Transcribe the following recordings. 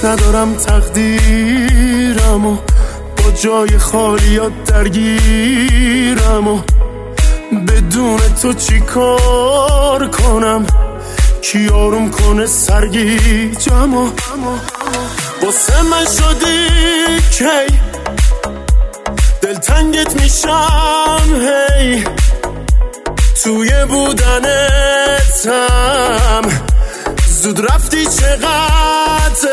ندارم تقدیرم و با جای خالیات درگیرم و بدون تو چی کار کنم؟ کی آروم کنه سرگیجم و واسه من شدی کی دلتنگت میشم هی توی بودنتم زود رفتی چقدر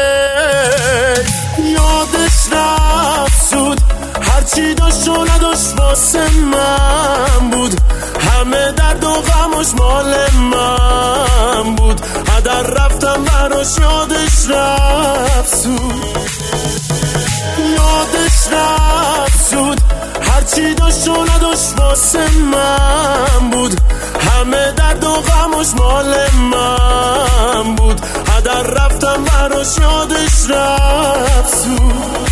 یادش رفت زود هرچی داشت و نداشت واسه من بود همه درد و غمش مال من بود هدر رفتم براش یادش رفت زود یادش رفت زود هرچی داشت و نداشت واسه من بود همه درد و غمش مال من بود هدر رفتم براش یادش رفت زود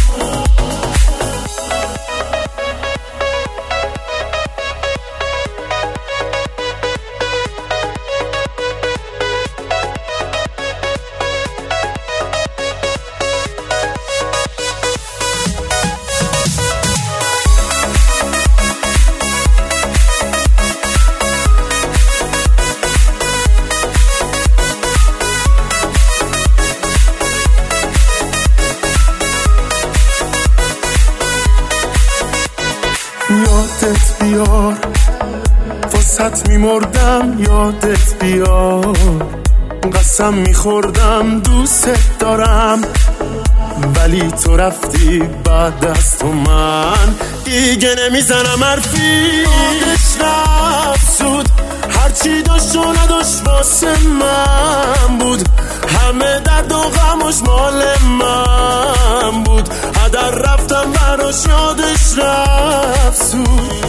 یادت بیار واسط میمردم یادت بیار قسم میخوردم دوست دارم ولی تو رفتی بعد از تو من دیگه نمیزنم حرفی یادش رفت زود هرچی داشت و نداشت واسه من بود همه درد و غمش مال من بود هدر رفتم براش یادش رفت زود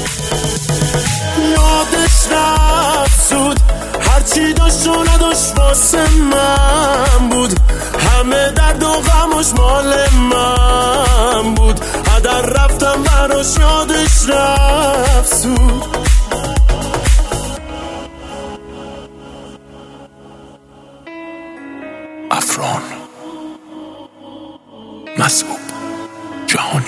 یادش رفت زود هرچی داشت و نداشت واسه من بود همه درد و غمش مال من بود هدر رفتم براش یادش رفت زود افران مسعود جهانی